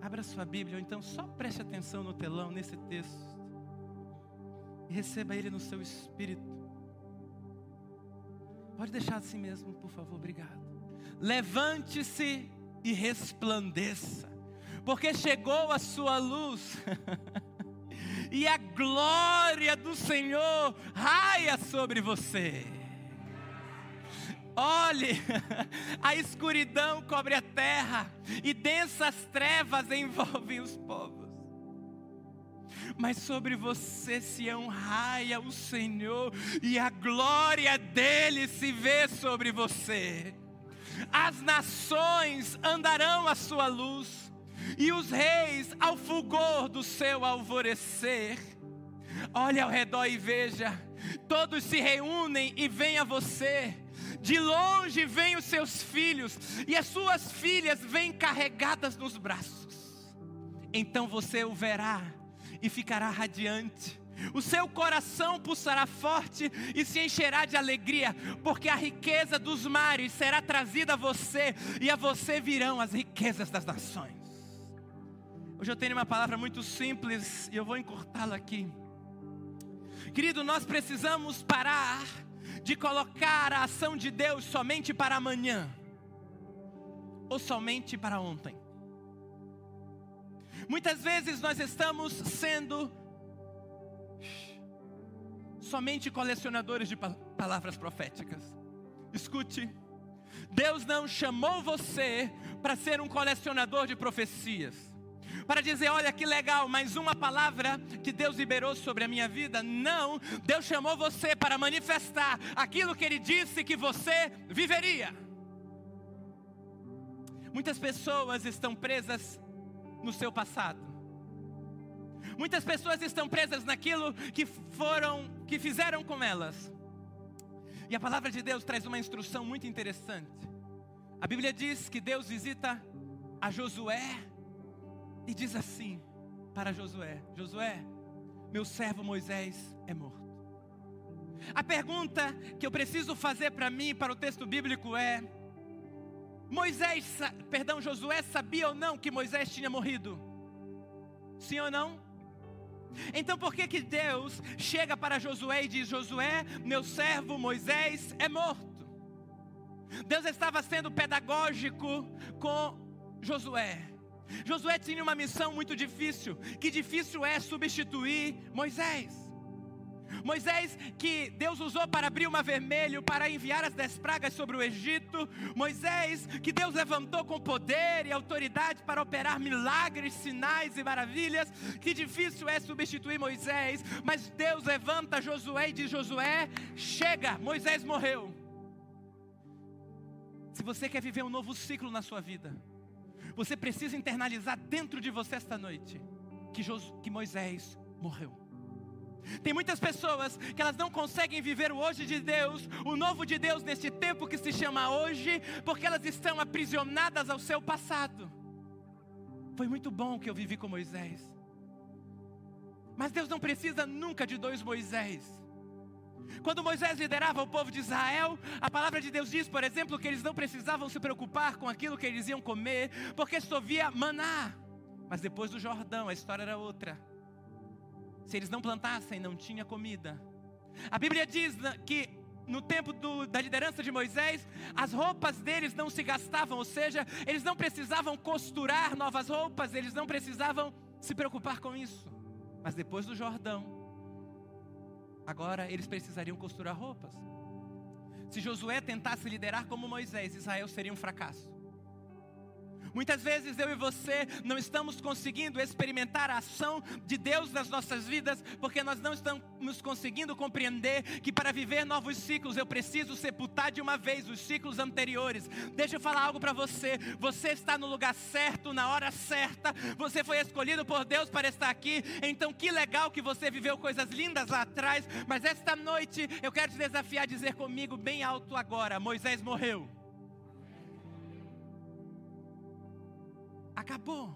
Abra sua Bíblia, ou então só preste atenção no telão, nesse texto. E receba ele no seu espírito. Pode deixar assim mesmo, por favor, obrigado. Levante-se e resplandeça, porque chegou a sua luz. E a glória do Senhor raia sobre você. Olhe, a escuridão cobre a terra e densas trevas envolvem os povos. Mas sobre você, Sião, raia o Senhor, e a glória dele se vê sobre você. As nações andarão à sua luz, e os reis ao fulgor do seu alvorecer. Olhe ao redor e veja, todos se reúnem e vêm a você. De longe vêm os seus filhos, e as suas filhas vêm carregadas nos braços. Então você o verá e ficará radiante. O seu coração pulsará forte e se encherá de alegria, porque a riqueza dos mares será trazida a você, e a você virão as riquezas das nações. Hoje eu tenho uma palavra muito simples e eu vou encurtá-la aqui. Querido, nós precisamos parar de colocar a ação de Deus somente para amanhã, ou somente para ontem. Muitas vezes nós estamos sendo somente colecionadores de palavras proféticas. Escute, Deus não chamou você para ser um colecionador de profecias, para dizer, olha que legal, mais uma palavra que Deus liberou sobre a minha vida. Não, Deus chamou você para manifestar aquilo que Ele disse que você viveria. Muitas pessoas estão presas no seu passado. Muitas pessoas estão presas naquilo que fizeram com elas. E a palavra de Deus traz uma instrução muito interessante. A Bíblia diz que Deus visita a Josué e diz assim para Josué: Josué, meu servo Moisés é morto. A pergunta que eu preciso fazer para mim, para o texto bíblico é: Josué sabia ou não que Moisés tinha morrido? Sim ou não? Então por que Deus chega para Josué e diz: Josué, meu servo Moisés é morto? Deus estava sendo pedagógico com Josué. Josué tinha uma missão muito difícil. Que difícil é substituir Moisés. Moisés, que Deus usou para abrir o mar vermelho, para enviar as 10 pragas sobre o Egito. Moisés, que Deus levantou com poder e autoridade para operar milagres, sinais e maravilhas. Que difícil é substituir Moisés. Mas Deus levanta Josué e diz: Josué, chega, Moisés morreu. Se você quer viver um novo ciclo na sua vida, você precisa internalizar dentro de você esta noite que Moisés morreu. Tem muitas pessoas que elas não conseguem viver o hoje de Deus, o novo de Deus neste tempo que se chama hoje, porque elas estão aprisionadas ao seu passado. Foi muito bom que eu vivi com Moisés, mas Deus não precisa nunca de 2 Moisés. Quando Moisés liderava o povo de Israel, a palavra de Deus diz, por exemplo, que eles não precisavam se preocupar com aquilo que eles iam comer, porque chovia maná. Mas depois do Jordão, a história era outra. Se eles não plantassem, não tinha comida. A Bíblia diz que no tempo da liderança de Moisés, as roupas deles não se gastavam, ou seja, eles não precisavam costurar novas roupas, eles não precisavam se preocupar com isso. Mas depois do Jordão, agora eles precisariam costurar roupas. Se Josué tentasse liderar como Moisés, Israel seria um fracasso. Muitas vezes eu e você não estamos conseguindo experimentar a ação de Deus nas nossas vidas, porque nós não estamos conseguindo compreender que para viver novos ciclos eu preciso sepultar de uma vez os ciclos anteriores. Deixa eu falar algo para você. Você está no lugar certo, na hora certa. Você foi escolhido por Deus para estar aqui. Então que legal que você viveu coisas lindas lá atrás. Mas esta noite eu quero te desafiar a dizer comigo bem alto agora: Moisés morreu. Acabou.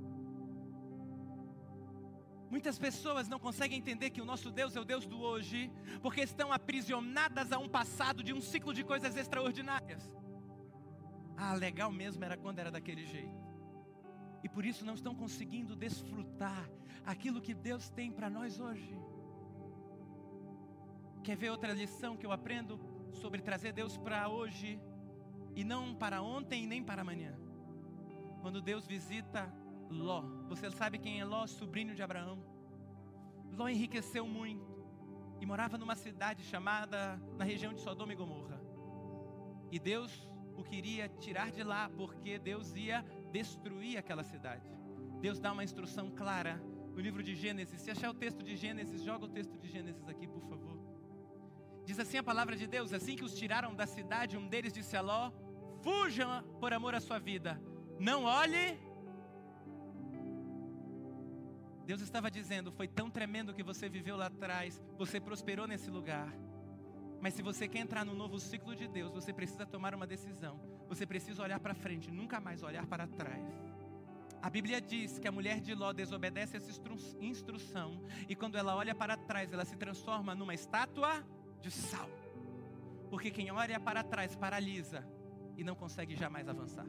Muitas pessoas não conseguem entender que o nosso Deus é o Deus do hoje, porque estão aprisionadas a um passado de um ciclo de coisas extraordinárias. Ah, legal mesmo era quando era daquele jeito. e por isso não estão conseguindo desfrutar aquilo que Deus tem para nós hoje. Quer ver outra lição que eu aprendo sobre trazer Deus para hoje e não para ontem e nem para amanhã? Quando Deus visita Ló. Você sabe quem é Ló? Sobrinho de Abraão. Ló enriqueceu muito e morava numa cidade chamada, na região de Sodoma e Gomorra. E Deus o queria tirar de lá, porque Deus ia destruir aquela cidade. Deus dá uma instrução clara no livro de Gênesis. Se achar o texto de Gênesis, joga o texto de Gênesis aqui, por favor. Diz assim a palavra de Deus: assim que os tiraram da cidade, um deles disse a Ló: fuja por amor à sua vida, não olhe. Deus estava dizendo: foi tão tremendo que você viveu lá atrás, você prosperou nesse lugar. Mas se você quer entrar no novo ciclo de Deus, você precisa tomar uma decisão. Você precisa olhar para frente, nunca mais olhar para trás. A Bíblia diz que a mulher de Ló desobedece essa instrução, e quando ela olha para trás, ela se transforma numa estátua de sal. Porque quem olha para trás paralisa e não consegue jamais avançar.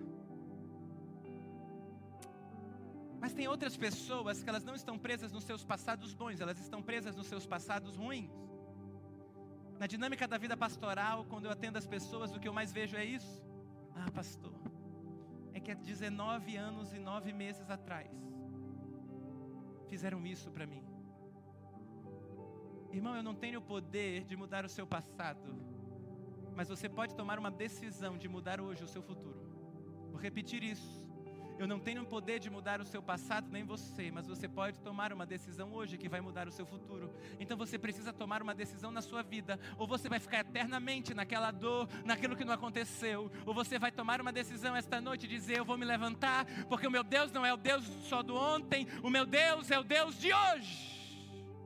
Mas tem outras pessoas que elas não estão presas nos seus passados bons, elas estão presas nos seus passados ruins. Na dinâmica da vida pastoral, quando eu atendo as pessoas, o que eu mais vejo é isso. Ah, pastor, é que há 19 anos e 9 meses atrás fizeram isso para mim. Irmão, eu não tenho o poder de mudar o seu passado, mas você pode tomar uma decisão de mudar hoje o seu futuro. Vou repetir isso. Eu não tenho o poder de mudar o seu passado, nem você, mas você pode tomar uma decisão hoje que vai mudar o seu futuro. Então você precisa tomar uma decisão na sua vida. Ou você vai ficar eternamente naquela dor, naquilo que não aconteceu. Ou você vai tomar uma decisão esta noite e dizer: eu vou me levantar, porque o meu Deus não é o Deus só do ontem, o meu Deus é o Deus de hoje.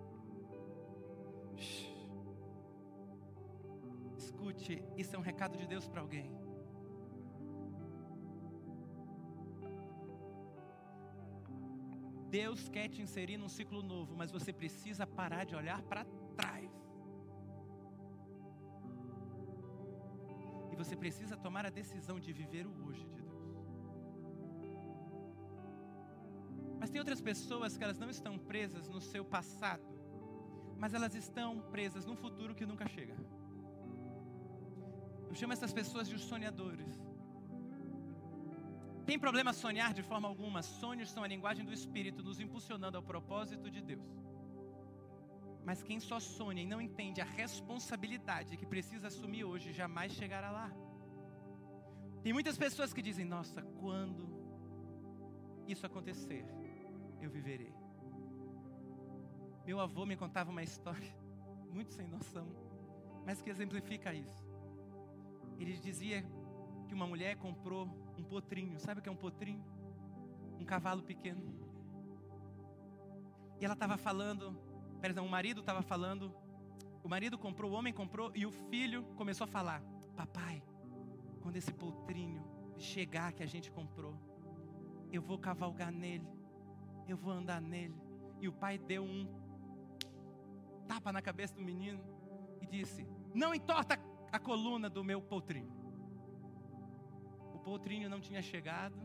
Escute, isso é um recado de Deus para alguém. Deus quer te inserir num ciclo novo, mas você precisa parar de olhar para trás. E você precisa tomar a decisão de viver o hoje de Deus. Mas tem outras pessoas que elas não estão presas no seu passado, mas elas estão presas num futuro que nunca chega. Eu chamo essas pessoas de sonhadores. Tem problema sonhar de forma alguma. Sonhos são a linguagem do Espírito nos impulsionando ao propósito de Deus. Mas quem só sonha e não entende a responsabilidade que precisa assumir hoje, jamais chegará lá. Tem muitas pessoas que dizem: nossa, quando isso acontecer, eu viverei. Meu avô me contava uma história muito sem noção, mas que exemplifica isso. Ele dizia que uma mulher comprou um potrinho. Sabe o que é um potrinho? Um cavalo pequeno. E ela estava falando, o marido estava falando, o marido comprou, o homem comprou, e o filho começou a falar: papai, quando esse potrinho chegar que a gente comprou, eu vou cavalgar nele, eu vou andar nele. E o pai deu um tapa na cabeça do menino e disse: não entorta a coluna do meu potrinho. O potrinho não tinha chegado,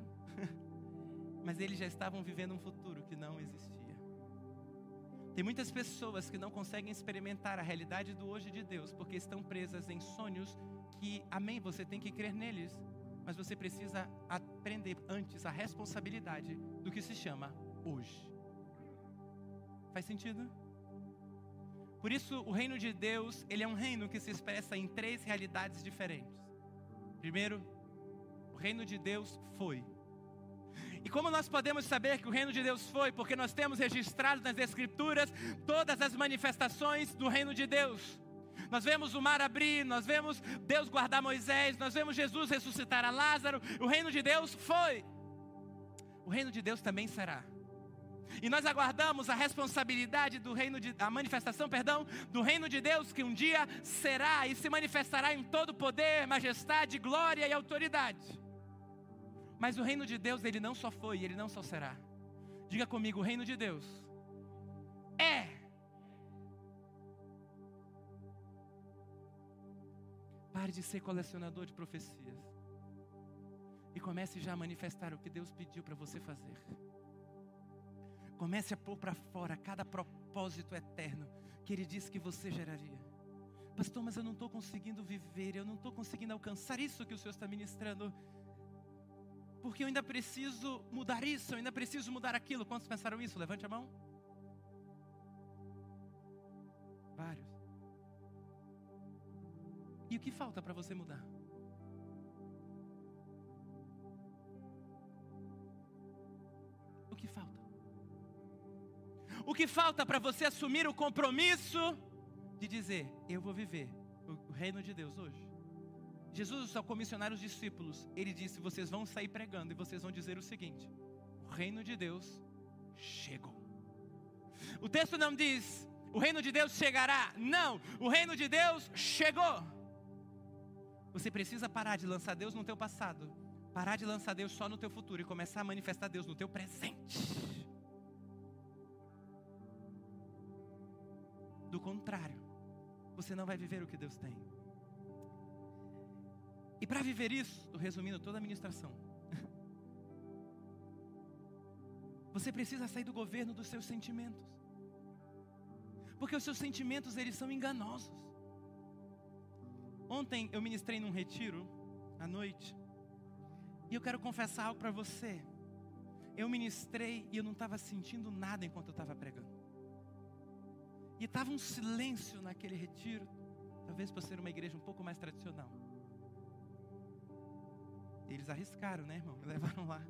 mas eles já estavam vivendo um futuro que não existia. Tem muitas pessoas que não conseguem experimentar a realidade do hoje de Deus, porque estão presas em sonhos que, amém, você tem que crer neles, mas você precisa aprender antes a responsabilidade do que se chama hoje. Faz sentido? Por isso, o reino de Deus, ele é um reino que se expressa em 3 realidades diferentes. Primeiro, o reino de Deus foi. E como nós podemos saber que o reino de Deus foi? Porque nós temos registrado nas Escrituras todas as manifestações do reino de Deus. Nós vemos o mar abrir, nós vemos Deus guardar Moisés, nós vemos Jesus ressuscitar a Lázaro. O reino de Deus foi. O reino de Deus também será. E nós aguardamos a responsabilidade a manifestação do reino de Deus, que um dia será e se manifestará em todo poder, majestade, glória e autoridade. Mas o reino de Deus, ele não só foi, ele não só será. Diga comigo: o reino de Deus é. Pare de ser colecionador de profecias. E comece já a manifestar o que Deus pediu para você fazer. Comece a pôr para fora cada propósito eterno que Ele disse que você geraria. Pastor, mas eu não estou conseguindo viver, eu não estou conseguindo alcançar isso que o Senhor está ministrando, porque eu ainda preciso mudar isso, eu ainda preciso mudar aquilo. Quantos pensaram isso? Levante a mão. Vários. E o que falta para você mudar? O que falta? O que falta para você assumir o compromisso de dizer, eu vou viver o reino de Deus hoje? Jesus, ao comissionar os discípulos, Ele disse, vocês vão sair pregando e vocês vão dizer o seguinte: o reino de Deus chegou. O texto não diz, o reino de Deus chegará. Não, o reino de Deus chegou. Você precisa parar de lançar Deus no teu passado, parar de lançar Deus só no teu futuro e começar a manifestar Deus no teu presente. Do contrário, você não vai viver o que Deus tem. E para viver isso, estou resumindo toda a ministração, você precisa sair do governo dos seus sentimentos. Porque os seus sentimentos, eles são enganosos. Ontem eu ministrei num retiro, à noite, e eu quero confessar algo para você. Eu ministrei e eu não estava sentindo nada enquanto eu estava pregando. E estava um silêncio naquele retiro, talvez por ser uma igreja um pouco mais tradicional. Eles arriscaram, né, irmão? Me levaram lá.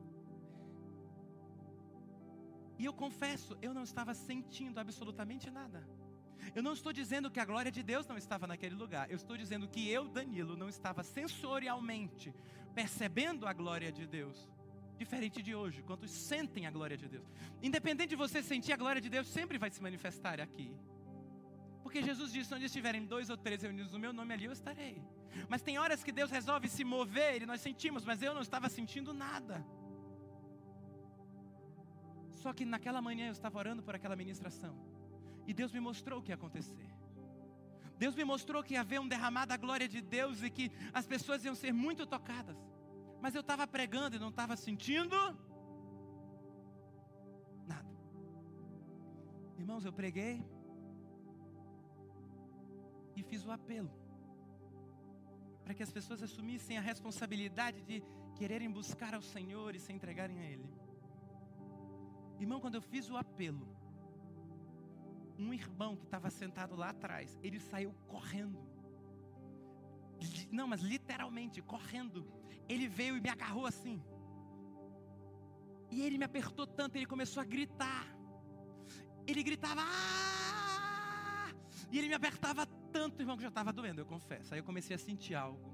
E eu confesso, eu não estava sentindo absolutamente nada. Eu não estou dizendo que a glória de Deus não estava naquele lugar. Eu estou dizendo que eu, Danilo, não estava sensorialmente percebendo a glória de Deus. Diferente de hoje, quantos sentem a glória de Deus. Independente de você sentir, a glória de Deus sempre vai se manifestar aqui. Porque Jesus disse, onde estiverem 2 ou 3 reunidos no meu nome, ali eu estarei. Mas tem horas que Deus resolve se mover e nós sentimos, mas eu não estava sentindo nada. Só que naquela manhã eu estava orando por aquela ministração. E Deus me mostrou o que ia acontecer. Deus me mostrou que ia haver um derramar da glória de Deus e que as pessoas iam ser muito tocadas. Mas eu estava pregando e não estava sentindo nada. Irmãos, eu preguei e fiz o apelo para que as pessoas assumissem a responsabilidade de quererem buscar ao Senhor e se entregarem a Ele. Irmão, quando eu fiz o apelo, um irmão que estava sentado lá atrás, ele saiu correndo. Não, mas literalmente, correndo. Ele veio e me agarrou assim. E ele me apertou tanto, ele começou a gritar. Ele gritava, ah! E ele me apertava tanto, irmão, que já estava doendo, eu confesso. Aí eu comecei a sentir algo.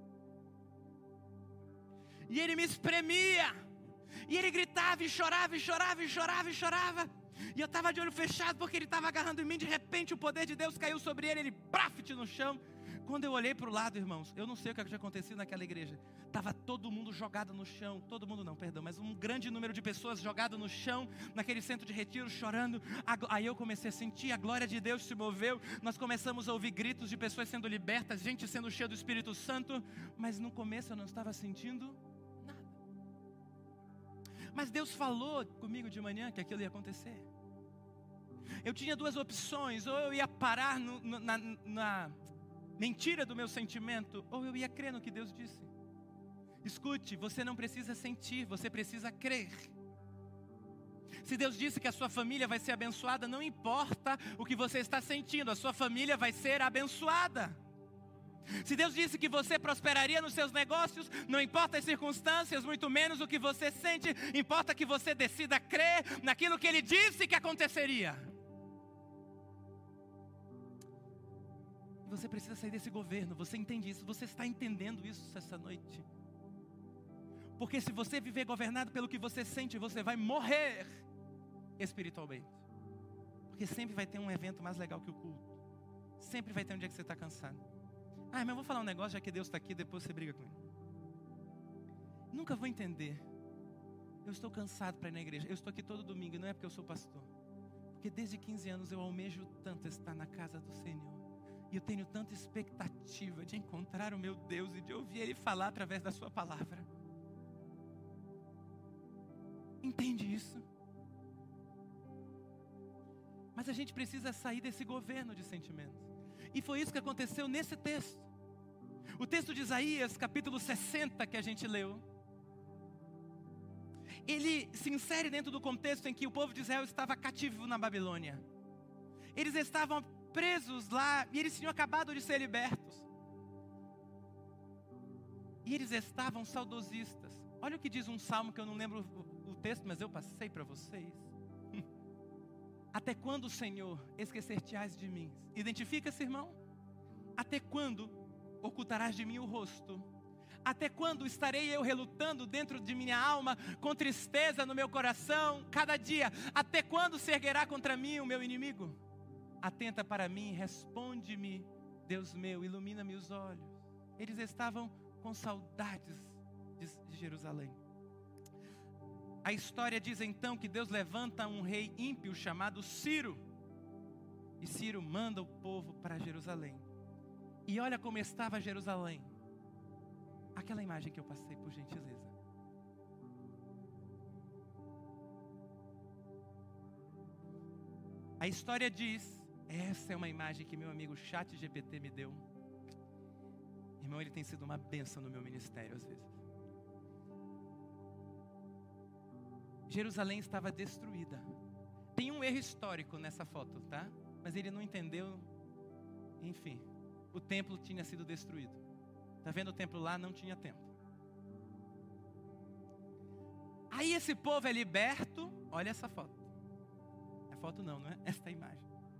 E ele me espremia. E ele gritava e chorava, e chorava, e chorava, e chorava. E eu estava de olho fechado porque ele estava agarrando em mim. De repente o poder de Deus caiu sobre ele. Ele prafte no chão. Quando eu olhei para o lado, irmãos, eu não sei o que tinha acontecido naquela igreja. Estava todo mundo jogado no chão. Todo mundo não, perdão, mas um grande número de pessoas jogado no chão, naquele centro de retiro, chorando. Aí eu comecei a sentir, a glória de Deus se moveu. Nós começamos a ouvir gritos de pessoas sendo libertas, gente sendo cheia do Espírito Santo. Mas no começo eu não estava sentindo nada. Mas Deus falou comigo de manhã que aquilo ia acontecer. Eu tinha 2 opções: ou eu ia parar na mentira do meu sentimento, ou eu ia crer no que Deus disse. Escute, você não precisa sentir, você precisa crer. Se Deus disse que a sua família vai ser abençoada, não importa o que você está sentindo, a sua família vai ser abençoada. Se Deus disse que você prosperaria nos seus negócios, não importa as circunstâncias, muito menos o que você sente, importa que você decida crer naquilo que Ele disse que aconteceria. Você precisa sair desse governo, você entende isso, você está entendendo isso essa noite. Porque se você viver governado pelo que você sente, você vai morrer espiritualmente. Porque sempre vai ter um evento mais legal que o culto. Sempre vai ter um dia que você está cansado. Ah, mas eu vou falar um negócio, já que Deus está aqui, depois você briga com Ele. Nunca vou entender. Eu estou cansado para ir na igreja. Eu estou aqui todo domingo, e não é porque eu sou pastor. Porque desde 15 anos eu almejo tanto estar na casa do Senhor. E eu tenho tanta expectativa de encontrar o meu Deus e de ouvir Ele falar através da sua palavra. entende isso? Mas a gente precisa sair desse governo de sentimentos. E foi isso que aconteceu nesse texto. O texto de Isaías, capítulo 60, que a gente leu, ele se insere dentro do contexto em que o povo de Israel estava cativo na Babilônia. Eles estavam presos lá e eles tinham acabado de ser libertos. E eles estavam saudosistas. Olha o que diz um salmo que eu não lembro o texto, mas eu passei para vocês. Até quando, Senhor, esquecer-te-ás de mim? Identifica-se, irmão? Até quando ocultarás de mim o rosto? Até quando estarei eu relutando dentro de minha alma, com tristeza no meu coração, cada dia? Até quando se erguerá contra mim o meu inimigo? Atenta para mim, responde-me, Deus meu, ilumina-me os olhos. Eles estavam com saudades de Jerusalém. A história diz então que Deus levanta um rei ímpio chamado Ciro. E Ciro manda o povo para Jerusalém. E olha como estava Jerusalém. Aquela imagem que eu passei, por gentileza. A história diz, essa é uma imagem que meu amigo ChatGPT me deu. Irmão, ele tem sido uma bênção no meu ministério às vezes. Jerusalém estava destruída. Tem um erro histórico nessa foto, tá? Mas ele não entendeu. Enfim, o templo tinha sido destruído. Tá vendo o templo lá? Não tinha templo. Aí esse povo é liberto. Olha essa foto. A foto não é? Esta imagem.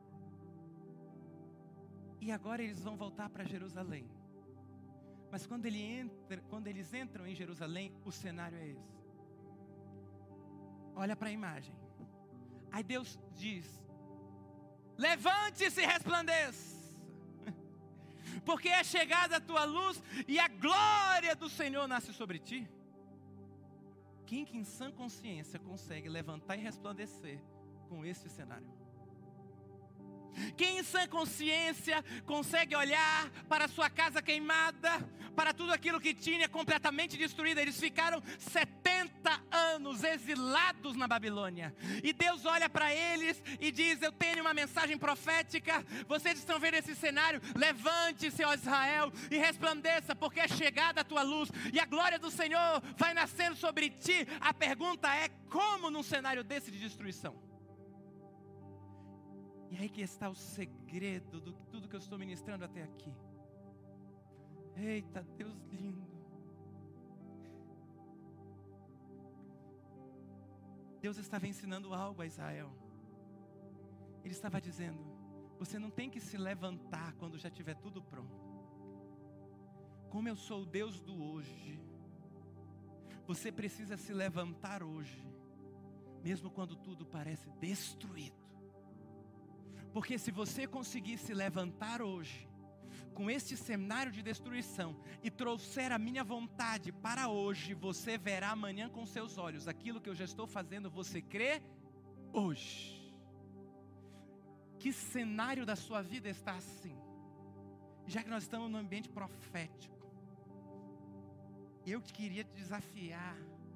E agora eles vão voltar para Jerusalém. Mas quando eles entram em Jerusalém, o cenário é esse. Olha para a imagem. Aí Deus diz: levante-se e resplandeça, porque é chegada a tua luz e a glória do Senhor nasce sobre ti. Quem que em sã consciência consegue levantar e resplandecer com esse cenário? Quem em sã consciência consegue olhar para a sua casa queimada, para tudo aquilo que tinha completamente destruído? Eles ficaram 70 anos exilados na Babilônia. E Deus olha para eles e diz: eu tenho uma mensagem profética. Vocês estão vendo esse cenário? Levante-se, ó Israel, e resplandeça, porque é chegada a tua luz e a glória do Senhor vai nascendo sobre ti. A pergunta é: como num cenário desse de destruição? E aí que está o segredo de tudo que eu estou ministrando até aqui. Eita, Deus lindo. Deus estava ensinando algo a Israel. Ele estava dizendo: você não tem que se levantar quando já tiver tudo pronto. Como eu sou o Deus do hoje, você precisa se levantar hoje, mesmo quando tudo parece destruído. Porque se você conseguir se levantar hoje, com este cenário de destruição, e trouxer a minha vontade para hoje, você verá amanhã com seus olhos aquilo que eu já estou fazendo, você crê hoje. Que cenário da sua vida está assim? Já que nós estamos no ambiente profético, eu queria te desafiar.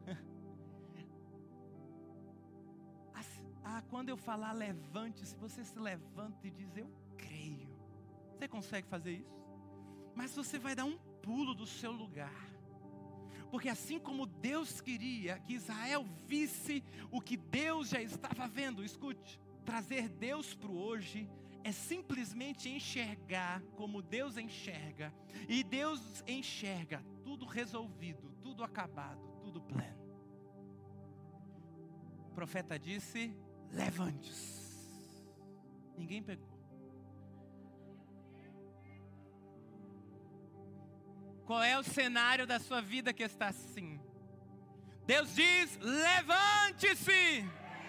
Quando eu falar levante-se, você se levanta e diz: eu creio. Você consegue fazer isso? Mas você vai dar um pulo do seu lugar. Porque assim como Deus queria que Israel visse o que Deus já estava vendo, escute, trazer Deus para o hoje é simplesmente enxergar como Deus enxerga. E Deus enxerga tudo resolvido, tudo acabado, tudo pleno. O profeta disse: levante-se. Ninguém pegou. Qual é o cenário da sua vida que está assim? Deus diz: levante-se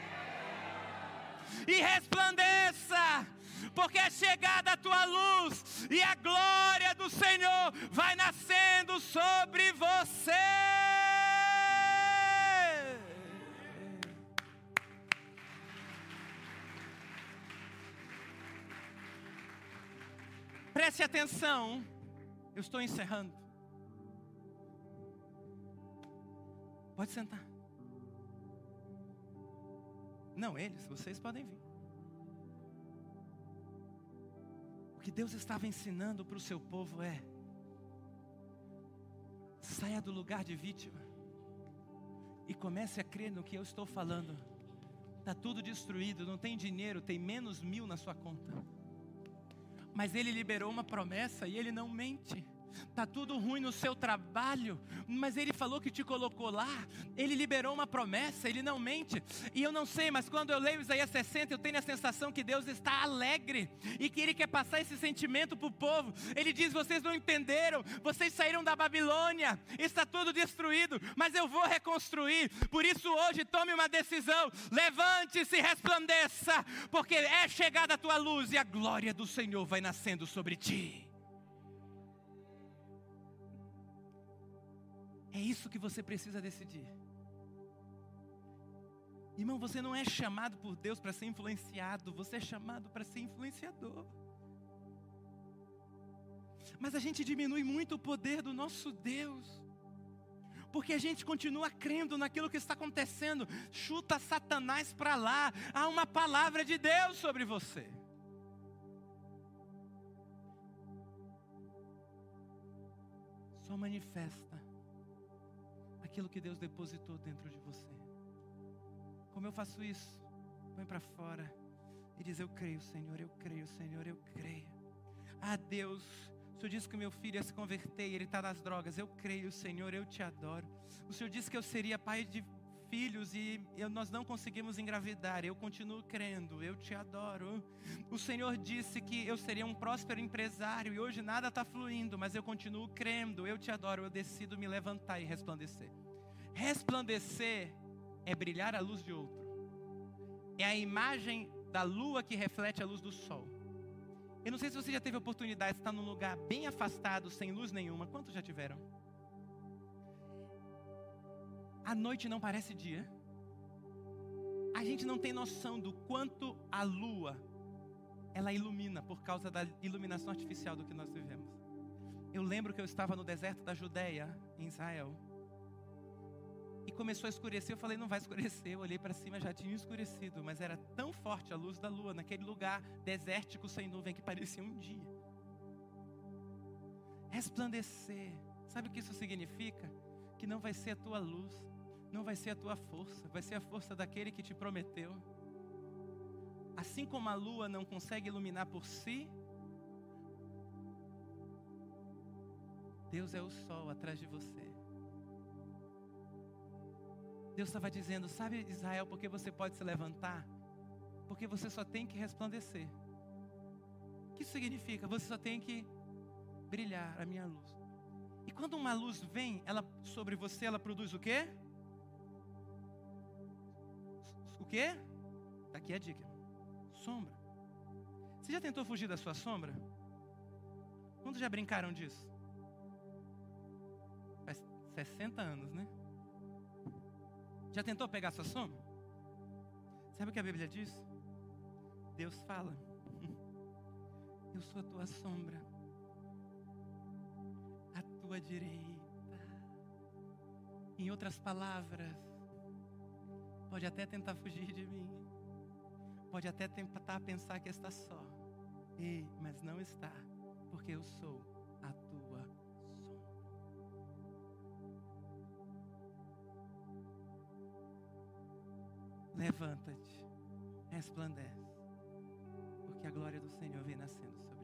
e resplandeça, porque é chegada a tua luz e a glória do Senhor vai nascendo sobre você. Preste atenção, eu estou encerrando. Pode sentar. Não, vocês podem vir. O que Deus estava ensinando para o seu povo é: saia do lugar de vítima e comece a crer no que eu estou falando. Está tudo destruído, não tem dinheiro, tem menos 1000 na sua conta. Mas Ele liberou uma promessa e Ele não mente. Está tudo ruim no seu trabalho, mas Ele falou que te colocou lá. Ele liberou uma promessa, Ele não mente. E eu não sei, mas quando eu leio Isaías 60, eu tenho a sensação que Deus está alegre e que Ele quer passar esse sentimento para o povo. Ele diz: vocês não entenderam, vocês saíram da Babilônia, está tudo destruído, mas eu vou reconstruir. Por isso hoje tome uma decisão, levante-se e resplandeça, porque é chegada a tua luz e a glória do Senhor vai nascendo sobre ti. É isso que você precisa decidir. Irmão, você não é chamado por Deus para ser influenciado, você é chamado para ser influenciador. Mas a gente diminui muito o poder do nosso Deus, porque a gente continua crendo naquilo que está acontecendo. Chuta Satanás para lá, há uma palavra de Deus sobre você. Só manifesta aquilo que Deus depositou dentro de você. Como eu faço isso? Põe para fora e diz: eu creio, Senhor, eu creio, Senhor, eu creio. Ah, Deus, o Senhor disse que o meu filho ia se converter e ele está nas drogas. Eu creio, Senhor, eu te adoro. O Senhor disse que eu seria pai de filhos e nós não conseguimos engravidar. Eu continuo crendo, eu te adoro. O Senhor disse que eu seria um próspero empresário e hoje nada está fluindo, mas eu continuo crendo, eu te adoro. Eu decido me levantar e resplandecer. Resplandecer é brilhar a luz de outro. É a imagem da lua que reflete a luz do sol. Eu não sei se você já teve a oportunidade de estar num lugar bem afastado, sem luz nenhuma. Quantos já tiveram? A noite não parece dia. A gente não tem noção do quanto a lua, ela ilumina por causa da iluminação artificial do que nós vivemos. Eu lembro que eu estava no deserto da Judeia, em Israel, e começou a escurecer. Eu falei: não vai escurecer. Eu olhei para cima, já tinha escurecido, mas era tão forte a luz da lua naquele lugar desértico sem nuvem que parecia um dia. Resplandecer, sabe o que isso significa? Que não vai ser a tua luz, não vai ser a tua força, vai ser a força daquele que te prometeu. Assim como a lua não consegue iluminar por si, Deus é o sol atrás de você. Deus estava dizendo: sabe, Israel, porque você pode se levantar? Porque você só tem que resplandecer. O que isso significa? Você só tem que brilhar a minha luz. E quando uma luz vem, ela sobre você, ela produz o quê? O quê? Daqui é a dica. Sombra. Você já tentou fugir da sua sombra? Quantos já brincaram disso? Faz 60 anos, né? Já tentou pegar sua sombra? Sabe o que a Bíblia diz? Deus fala: eu sou a tua sombra, a tua direita. Em outras palavras, pode até tentar fugir de mim, pode até tentar pensar que está só. Ei, mas não está, porque eu sou a tua sombra. Levanta-te, resplandece, porque a glória do Senhor vem nascendo sobre